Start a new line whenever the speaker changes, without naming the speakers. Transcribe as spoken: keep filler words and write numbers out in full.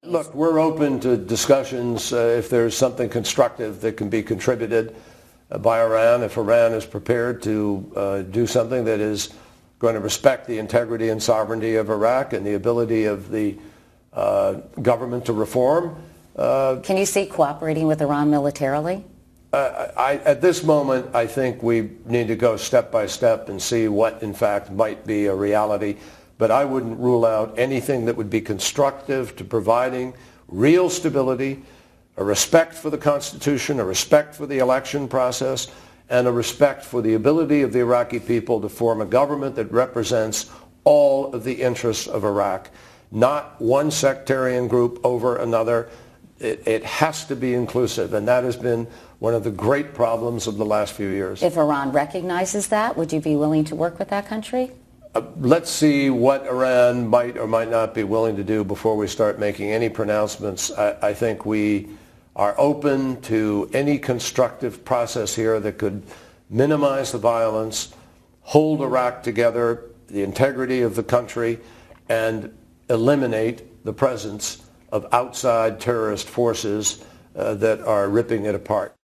Look, we're open to discussions uh, if there's something constructive that can be contributed uh, by Iran, if Iran is prepared to uh, do something that is going to respect the integrity and sovereignty of Iraq and the ability of the uh, government to reform.
Uh, can you see cooperating with Iran militarily?
Uh, I, at this moment, I think we need to go step by step and see what, in fact, might be a reality. But I wouldn't rule out anything that would be constructive to providing real stability, a respect for the Constitution, a respect for the election process, and a respect for the ability of the Iraqi people to form a government that represents all of the interests of Iraq, not one sectarian group over another. It, it has to be inclusive, and that has been one of the great problems of the last few years.
If Iran recognizes that, would you be willing to work with that country?
Uh, let's see what Iran might or might not be willing to do before we start making any pronouncements. I, I think we are open to any constructive process here that could minimize the violence, hold Iraq together, the integrity of the country, and eliminate the presence of outside terrorist forces uh, that are ripping it apart.